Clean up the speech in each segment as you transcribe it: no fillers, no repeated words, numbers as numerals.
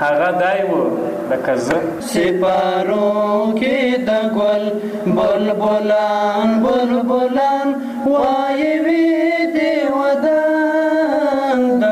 هغه دای و لکه زه سپارو کې د ګل بلبلان بلبلان وایي وي دی وطن د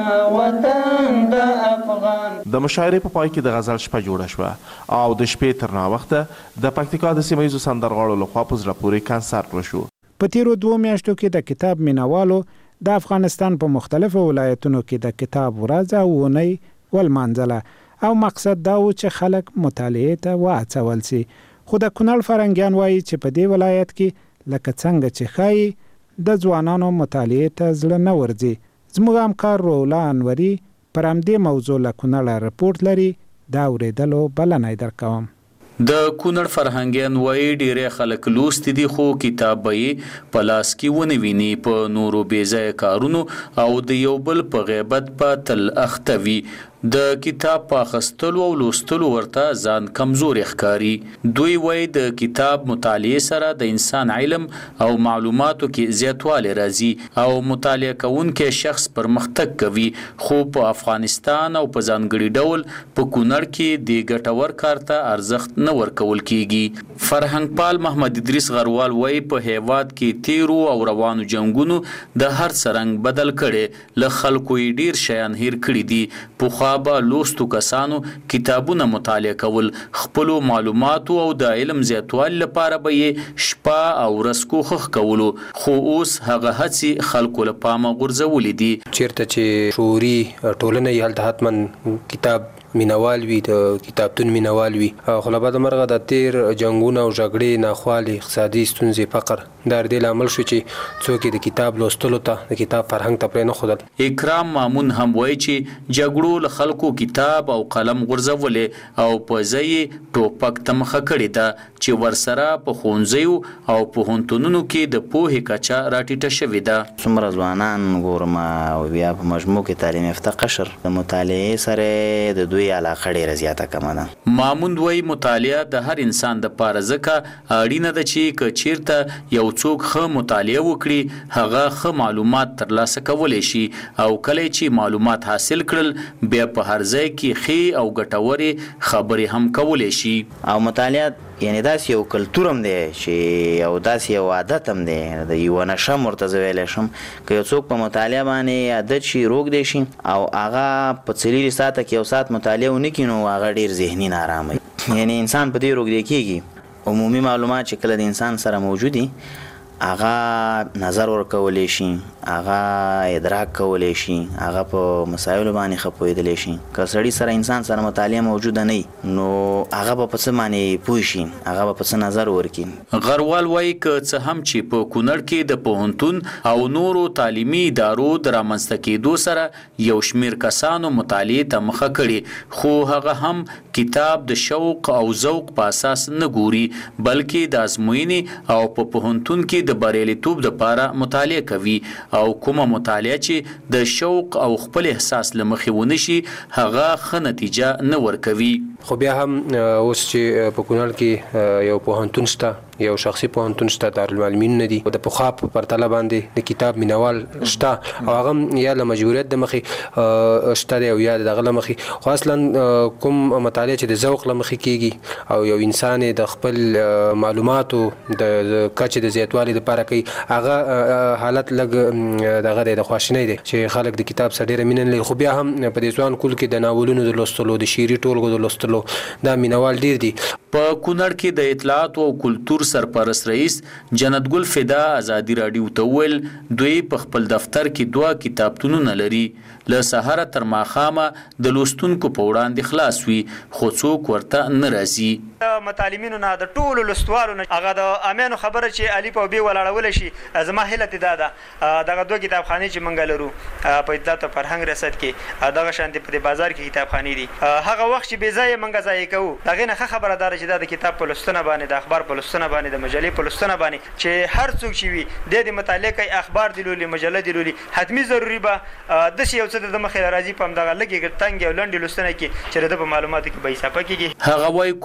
افغان. د مشاعرې په پای کې د غزل شپه جوړه شوه او د شپې تر ناوخته د پکتیکا د سیمه ییزو سندرغاړو لخوا په زړه پورې کنسرت وشو. په تیرو 2 میاشتو کې د کتاب مینوالو د افغانستان په مختلفو ولایتونو کې د کتاب ورځ او اونۍ ولمانځله او مقصد دا و چې خلک مطالعې ته وهڅول سي. خو د کونړ فرنګیان وایي چې په دې ولایت کې لکه څنګه چې ښایي د ځوانانو مطالعې ته زړه نه ورځي. زموږ همکار رولا انوري پر همدې موضوع له کونړه رپورټ لري، دا اورېدلو بلنه درکوم. د کونړ فرهنګیان وایي ډېری خلک لوستي دي خو کتاب به یې په لاس کې ونه ویني، په نورو بېځایه کارونو او د یو بل په غیبت په تل اخته وي. د کتاب په اخیستلو او لوستلو ورته ځان کمزوري ښکاري. دوی وایي د کتاب مطالعې سره د انسان علم او معلوماتو کې زیاتوالی راځي او مطالعه کوونکی شخص پرمختګ کوي، خو په افغانستان او په ځانګړي ډول په کونړ کې د ګټور کار ته ارزښت نه ورکول کیږي. فرهنګ پال محمد ادریس غروال وایي په هیواد کې تیرو او روانو جنگونو د هر څه رنګ بدل کړي، له خلکو یې ډیر شیان هیر کړي دي. پخوا به لوستو کسانو کتابونه مطالعه کول، خپلو معلوماتو او د علم زیاتوالي لپاره به یې شپه او ورځ کوښښ کولو، خو اوس هغه هڅې خلکو له پامه غورځولې دي. چیرته چې شعوري ټولنه یې هلته حتما کتاب مینوال وي، د کتابتون مینوال وي. خو له بده مرغه د تیر جنګونه او جګړې، ناخوالې، اقتصادي ستونزې، فقر دا د دې لامل شو چې څوک د کتاب لوستلو ته، د کتاب فرهنګ ته پرېنښودل. اکرام مامون هم وایي چې جګړو له خلکو کتاب او قلم غورځولې او په ځای یې ټوپک ته مخه کړې ده چې ورسره په ښوونځیو او پوهنتونونو کې د پوهې کچه راټیټه شوې ده. څومره ځوانان ګورم او بیا په مجموع کې تعلیم یافته قشر د مطالعې سره د دوی علاقه ډېره زیاته کمه ده. مامون وایي مطالعه د هر انسان دپاره ځکه اړینه ده چې که چیرته یو څوک ښه مطالعه وکړي هغه ښه معلومات ترلاسه کولی شي او کله چې معلومات حاصل کړل بیا په هر ځای کې ښې او ګټورې خبرې هم کولی شي. او مطالعه یعنی داسې یو کلتور هم دی چې او داسې یو عادت هم دی، د یوه نشه هم ورته زه ویلی شم. که یو څوک په مطالعه باندې عادت شي، روږدی شي او هغه په 4 ساعته کې 1 ساعت مطالعه ونه کړي نو هغه ډېر ذهني نارامه وي. یعنی انسان په دې روږدی کېږي. عمومي معلومات چې کله د انسان سره موجود دي هغه نظر ورکولی شي، هغه ادراک کولی شي، هغه په مسایلو باندې ښه پوهېدلی شي. که سړي سره انسان سره مطالعه موجوده نه وي نو هغه به په څه باندې پوه شي، هغه به په څه نظر ورکړي. غروال وایي که څه هم چې په کونړ کې د پوهنتون او نورو تعلیمي ادارو د رامنځته کېدو سره یو شمېر کسانو مطالعې ته مخه کړې، خو هغه هم کتاب د شوق او ذوق په اساس نه ګوري، بلکې د ازموینې او په پوهنتون کې د بریالیتوب دپاره مطالعه کوي او کومه مطالعه چې د شوق او خپل احساس له مخې ونه شي هغه ښه نتیجه نه ورکوي. خو بیا هم اوس چې په کونړ کې یو پوهنتون شته، یو شخصي پوهنتون شته، دارالمعلمین نه دي، د پخوا په پرتله باندې د کتاب مینوال شته او هغه یا له مجبوریت د مخې شته دی او یا دغه له مخې. خو اصلا کوم مطالعه چې د ذوق له مخې کېږي او یو انسان د خپل معلوماتو د کچې د زیاتوالي دپاره کوي، هغه حالت لږ دغه دی، د خواشینۍ دی چې خلک د کتاب سره ډېره مینه نه لري. خو بیا هم په دې ځوان کول کې د ناولونو د لوستلو، د شعري ټولګو د لوستلو دا مینوال ډېر دي. په کونړ کې د اطلاعات او کلتور سرپرست رئیس جنت ګل فدا ازادي راډیو ته وویل دوی په خپل دفتر کې 2 کتابتونونه لري، له سهاره تر ماښامه د لوستونکو په وړاندې خلاص وي، خو څوک ورته نه راځي. متعلمینو نه د ټولو لوستوالو نه هغه د امیانو خبره چې الف او ب ولاړولی شي. زما هیله دا ده دغه 2 کتابخانې چې موږ لرو په اطلاعات او فرهنګ ریاست کې دغه شانتې په بازار کې کتابخانې دي، هغه وخت چې بې ځایه موږ ضایع کوو. د هغې نه ښه خبره دا ده چې دا د کتاب په لوستنه باندې، د اخبار په لوستنه باندې، د مجلې په لوستنه باندې چې هر څوک چې وي د مطالعه کوي، اخبار دی لولي، مجله دی لولي، حتمي ضروري به داسې یو څه د مخې راځي په همدغه لږې تنګې او لنډې لوستنه کې چې د په معلوماتو کې به اضافه کېږي. هغه وایي کومو خلکو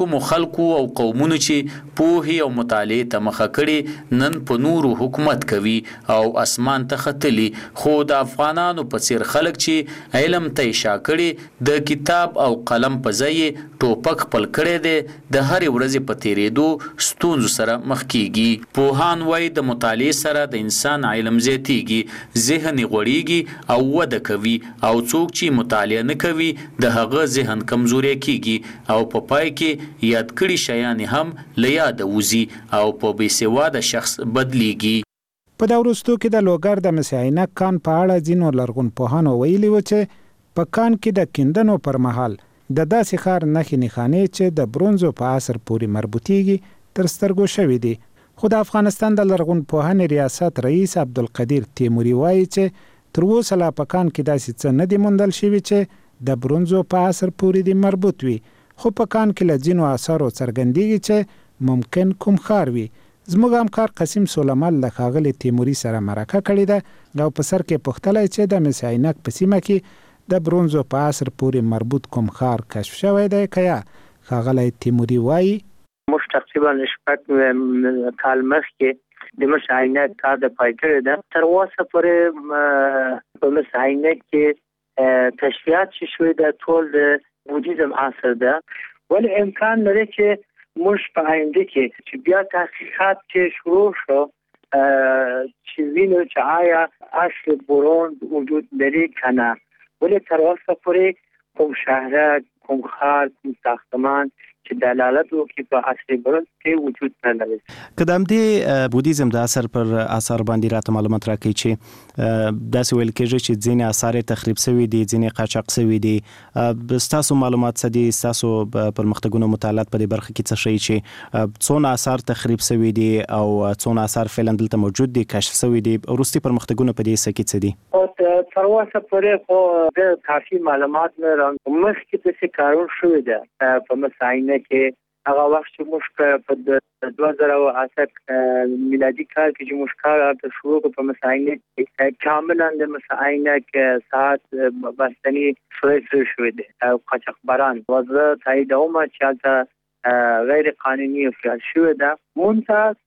خلکو او قومونو چې پوهې او مطالعې ته مخه کړي نن په نورو حکومت کوي او اسمان ته ختلي، خو د افغانانو په څیر خلک چې علم ته اشاره کړي د کتاب او قلم په ځای ټوپک خپل کړی دی د هرې ورځې په تیریدو ستونزو سره مخ کیږي. پوهان وایي د مطالعې سره د انسان علم زیاتیږي، ذهن یې غوړیږي او وده کوي، او څوک چې مطالعه نه کوي د هغه ذهن کمزوری کیږي او په پای کې یاد کړي شیان هم له یاده وځي او په بې سواده شخص بدلیږي. په دا وروستو کې د لوګر د مس عینک کان په اړه ځینو لرغونپوهانو ویلي و چې په کان کې د کیندنو پر مهال د داسې ښار نښې نښانې چې د برونزو په عصر پورې مربوطیږي تر سترګو شوي دي. خو د افغانستان د لرغونپوهنې ریاست رئیس عبدالقدیر تیموري وایي چې تر اوسه لا په کان کې داسې څه نه دي موندل شوي چې د برونزو په عصر پورې دي مربوط وي، خو په کان کې له ځینو آثارو څرګندېږي چې ممکن کوم ښار وي. زموږ همکار قسیم سلیمان له ښاغلي تیموري سره مرکه کړې ده او په سر کې پوښتلی چې د مس عینک په سیمه کې د برونزو په عصر پورې مربوط کوم ښار کشف شوی دی که یا. ښاغلی تیموري وایي موږ تقریبا شپږ کال مخکې د مس عینک کار د پای کړی ده. تر اوسه پورې په مس عینک کې کشفیات چې شوي ده ټول د بودیزم عصر ده، ولی امکان لري چې موږ په آینده کې چې بیا تحقیقات چې شروع شو چې وینو چې آیا اصل برونز وجود لري که نه، ولی تر اوسه پورې کوم شهرک، کوم ښار، کوم ساختمان چې دلالت وکړي په اصل برونز کې وجود نه لري. که د همدې بودیزم د اثر پر اثار باندې راته معلومات راکړي چې داسې ویل کېږي چې ځینې اثار تخریب شوي دي، ځینې قاچاق شوي دي. ستاسو معلومات څه دي؟ ستاسو پرمختګونو مطالعات په دې برخه کې څه ښیي چې څونه اثار تخریب شوي دي او څونه اثار فعلا دلته موجود دي، کشف شوي دي؟ وروستي پرمختګونه په دې څه کې څه دي؟ تر اوسه پورې خو د کافي معلومات نه لرم. مخکې داسې کارونه شوي ده په مس عینک کې. هغه وخت چې موږ په 2008 میلادي کال کې چې موږ کار شروع کړ په مس عینک کې، کاملا د مس عینک ساعت بستنی شوي دي او قاچاقبران وضع تاییدوم چې هلته غیر قانوني فعال شوي ده. منتها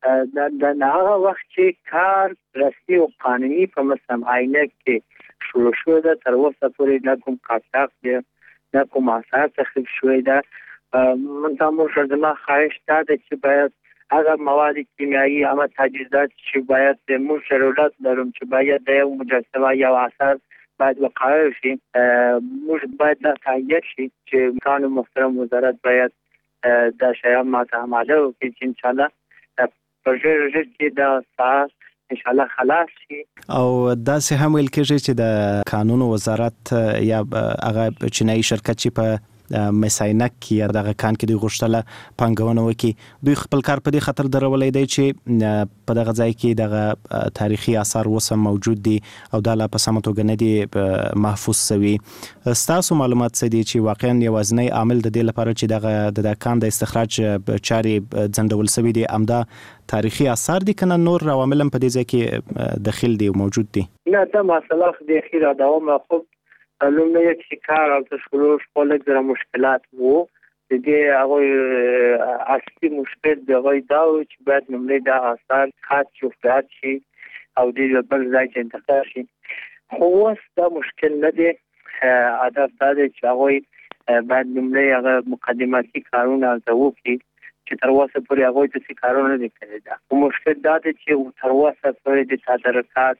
د هغه وخت چې کار رسمي او قانوني په مس عینک کې شروع شوی ده، تر اوسه پورې نه کوم قاچاق دی نه کوم اثار تخریب شوی ده. منتها موږ زما خواهش دا ده چې باید هغه مواد کیمیایي هغه تجهیزات چې باید موږ ضرورت لرو چې باید د یو مجسمه یا اثر باید وقایع شي، موږ باید دا تایید شي چې کان محترم وزارت باید دا شیان ماته آماده وکړي چې انشاءالله په ژر کې دا ساعت انشاءالله خلاص شي. او داسې هم ویل کېږي چې د قانون وزارت یا هغه چینایي شرکت چې په مس عینک کې یا دغه کان کې دوی غوښتله پانګونه وکړي، دوی خپل کار په دې خطر درولی دی چې په دغه ځای کې دغه تاریخي آثار اوس هم موجود دي او دا لا په سمه توګه نه دي محفوظ شوي. ستاسو معلومات څه دي چې واقعا یوازینی عامل د دې لپاره چې دغه کان د استخراج چارې ځنډول شوي دي همدا تاریخي آثار دي که نه نور عوامل هم په دې ځای کې دخیل دي او موجود دي؟ نه، دا مسئله د اخیر دوام خوب لومړی چې کار او شروع خپل د مشکلات وو. د دې هغه اصلي مشکل د غوي دا چې باید لومړی د آثار خاص شوفات شي او د بل ځای ته انتقال شي. خو اوس دا مشکل نه دی. هدف دا دی چې هغه باید لومړی هغه مقدماتي کارونه وکړي چې تر اوسه پورې هغه د کارونه نه دي کړی. دا مشکل دا دی چې تر اوسه پورې د تدارکات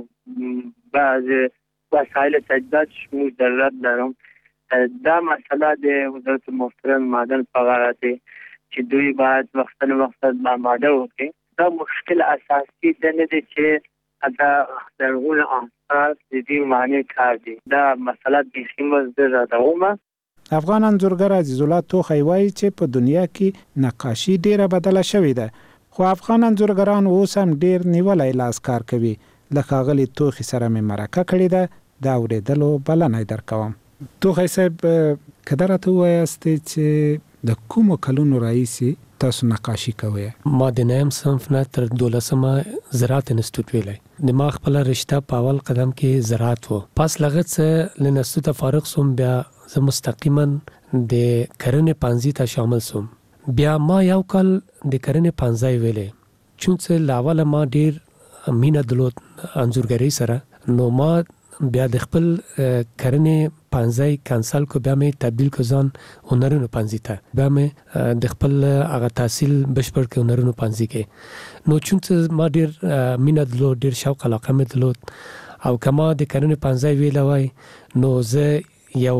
او بعض وسایل تجهیزات موږ ضرورت لرم. دا مسله د وزارت محترم معدن په غاړه دی چې دوی باید وختاً آماده وکړي. دا مشکل اساسي دا نه دی چې دا لرغوني آثار د دې معنی کار دی. دا مسله بیخي مزدر راومه. افغان انځورګر عزیز الله توخی وایي چې په دنیا کې نقاشي ډیره بدله شوې ده، خو افغان انځورګران اوس هم ډیر نیولی لاس کار کوي. له ښاغلي توخي سره مې مرکه کړې ده، دا اورېدلو بلنه یې درکوم. توخی صاحب، که دا راته ووایاستئ چې د کومو کلونو راهیسې تاسو نقاشي کوئ؟ ما د 9م صنف نه تر 12مه زراعت انسټیټیوټ ویلی. د ما خپله رشته په اول قدم کې زراعت و. پس له هغه څه له انسټیټیوټه فارغ سوم، بیا زه مستقیما د کرنې پانځي ته شامل سوم. بیا ما یو کال د کرنې پانځای ویلې چون څه لاول ما ډیر مینه درلود انځورګری سره نو ما بیا د خپل کرنې پانځای کانسل کو بیا مې تبدیل کو ځان هنرونو پانځي ته بیا مې د خپل هغه تحصیل بشپړ کې هنرونو پانځي کې نو چون څه ما ډیر مینه درلود ډیر شوق علاقه مې درلود او کما د کرنې پانځای ویل وای نو زه یو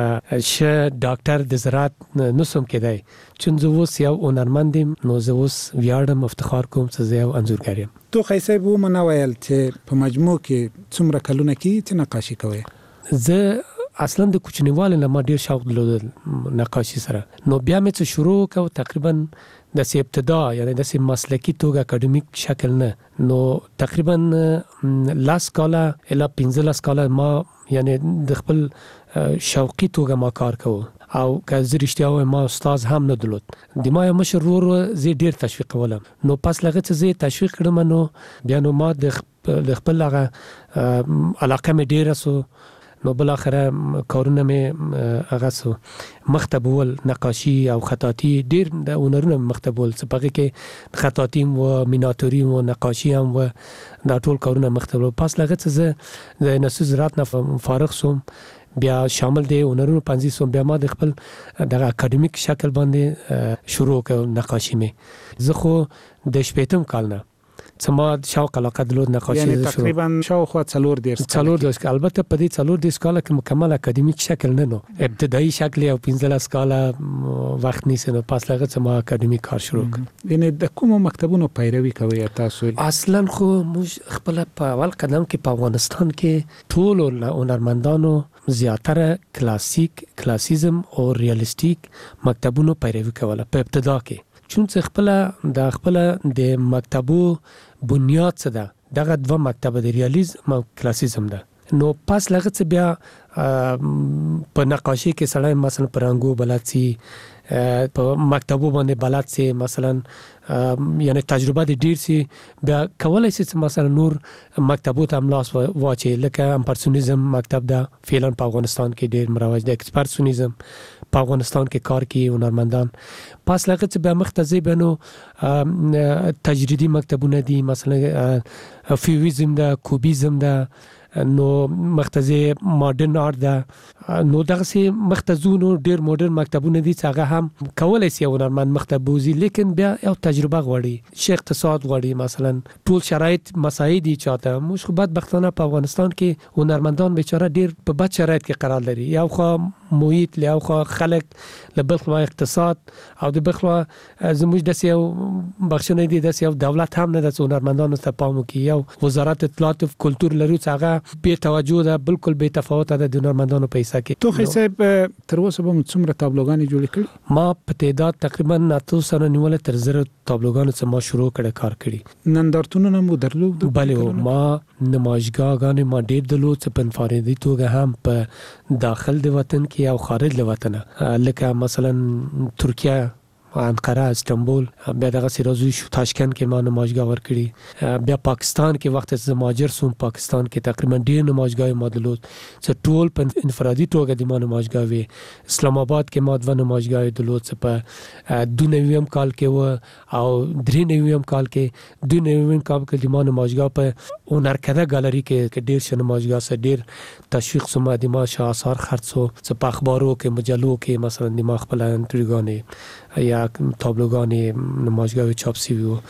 ډاکټر د زراعت نسوم کېدای چون زه اوس یو هنرمند یم نو زه اوس ویاړم افتخار کوم چې زه یو انځورګر یم. تو خیسه به مونږ ویل چې په مجموع کې څومره کلونه کې چې نقاشي کوي؟ زه اصلا د کوچنیوالي نه ما ډیر شوق درلود نقاشي سره نو بیا مې څه شروع کړ تقریبا د سي ابتدا یعنی د سي مسلکی توګه اکیډمیک شکل نه نو تقریبا لاس کاله اله 15 کاله ما یعنی د خپل شوقي توګه ما کار کوم او که زه رښتیا وایم ما استاد هم نه درلود د ما یو مشر ورور زه ډیر تشویق ولم نو پس لغه څه زه تشویق کړم نو بیا نو ما د خپل هغه علاقه مې ډیر سو نو بل اخره کارونه مې هغه سو مختبول نقاشي او خطاطي ډیر د هنرونو مختبول سپغه کې خطاطي و میناتوري و نقاشي هم و دا ټول کارونه مختبول پس لغه څه د نسو زراعت نه فارغ سوم بیا شامل دی هنرونو پنځه سوم بیا ما د خپل د اکیډمیک شکل باندې شروع کړ نقاشي مې زه خو د شپږم کال نه سما شوق علاقه درلود نقاشي یعنی تقریبا شاوخوا 4 درس البته په دې 4 درس کاله کې مکمل اکیډمیک شکل نه نو ابتدایي شکل او 15 کاله وخت نیسه نو پس لغه سما اکیډمیک کار شروع یعنی د کوم مکتبونو پیروي کوي تاسو؟ اصلا خو موږ خپل په اول قدم کې په افغانستان کې ټول هنرمندانو زیاتره کلاسیزم او ریالستیک مکتبونو پیروي کوله په ابتدا کې چون څه خپل د مکتبو بنیاد څه ده دغه دوه مکتب د ریالیزم او کلاسیزم ده نو پس لغه څه بیا په نقاشي کې سړی مثلا پرانګو بلد سي په مکتبو باندې بلد سي مثلا یعنی تجربه دي ډیر سي بیا کولای سي مثلا نور مکتبو ته املاس واچي لکه امپرسونیزم مکتب ده فعلا په افغانستان کې ډیر مروج ده اکسپرسونیزم په افغانستان کې کار کوي هنرمندان پس لغه څه بیا مختزي بنو تجریدي مکتبونه دي مثلا فیویزم ده کوبیزم ده نو مختزي ماډرن آرت ده نو دغه سي مختزونو ډیر ماډرن مکتبونه دي چې هغه هم کولای شي هنرمند مکتبوزي لیکن بیا یو تجربه غواړي شي اقتصاد غواړي مثلا ټول شرایط مساعدي چاته موږ خو بدبختانه په افغانستان کې هنرمندان بیچاره ډیر په بد شرایط کې قرار لري یو خو محیط له خو خلک له بل خو اقتصاد او د بل خو زموږ د سیو بخښنه دي د سیو دولت هم نه د هنرمندانو ته پام کوي یو وزارت اطلاعات او کلتور لري چې هغه بے توجه ده بالکل بے تفاوت ده د هنرمندانو پیسې کې تو حساب تر اوسه به څومره تابلوګانې جوړ کړي؟ ما په تعداد تقریبا 900 سره نیول تر 0 تابلوګانو څخه ما شروع کړه کار کړی نندارتونونه مو درلود؟ بله ما نمایشګاهونه ما ډیر درلود چې په انفرادي توګه هم په داخل د وطن کې او خارج له وطن لکه مثلا ترکیه انقره استانبول بیا دغه سیرازو شو تاشکند کې ما نمایشګاه ورکړي بیا پاکستان کې وخت چې مهاجر سوم پاکستان کې تقریبا ډیر نمایشګاه ما درلود چې ټول په انفرادي توګه د ما نمایشګاه وي اسلام آباد کې ما د نمایشګاه درلود چې په 92 کال کې و او 93 کال کې 92 کال کې د ما نمایشګاه په هنرکده ګالري کې ډیر شنه نمایشګاه سره ډیر تشویق سم د ما شاهسار خرڅو چې په اخبارو کې مجلو کې مثلا د ما خپل انټریګانې یا تابلوګانې نمایشګاه چاپ شوی وو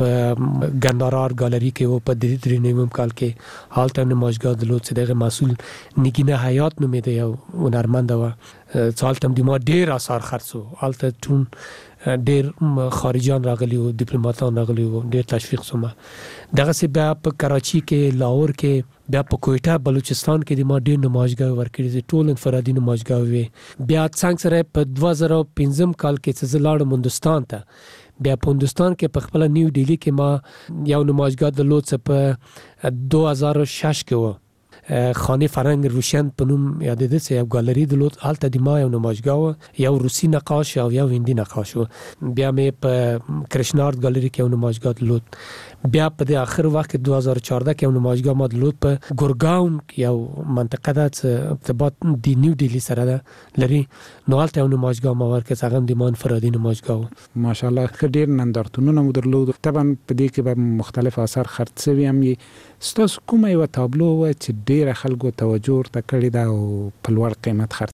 په ګندارار ګالري کې وو په 93 کال کې حالت نمایشګاه درلود چې دغه مسول نگینه حیات نومې دی یو هنرمند و ځالتم د ما ډیر اثر خرڅو حالت ټون ډیر خارجيان راغلي او ډیپلوماټان راغلي او ډیر تشویق سومه دغه سی بیا په کراچي کې لاهور کې بیا په کوټه بلوچستان کې د ما ډیر نمایشګاه ورکړي ټول انفرادي نمایشګاه وي بیا څنګه سره په 2015 کال کې چې لاړم هندستان ته بیا په هندستان کې په خپل نیو ډیلی کې ما یو نمایشګاه درلود چې په 2006 کې و خانه فرنگ روشن په نوم یادېده چې یو ګالري درلود هلته د ما یو نمایشګاه یو روسي نقاش او یو هندي نقاش و بیا مې په کرشنارد ګالري کې یو نمایشګاه درلود بیا په د اخر وخت 2014 کې یو نمایشګاه ما درلود په ګورګاون کې یو منطقه ده چې ارتباط د نیو ډیلی سره ده لري نو هلته یو نمایشګاه ما ورکړ هغه هم د ما انفرادي نمایشګاه ماشاءالله ډېر نندارتونونه مو درلود طبعا په دې کې به مختلف آثار خرڅ شوي هم ستاسو کومه یوه تابلو وه چې ډېره خلکو توجه ورته کړې ده او په لوړ قیمت خرڅ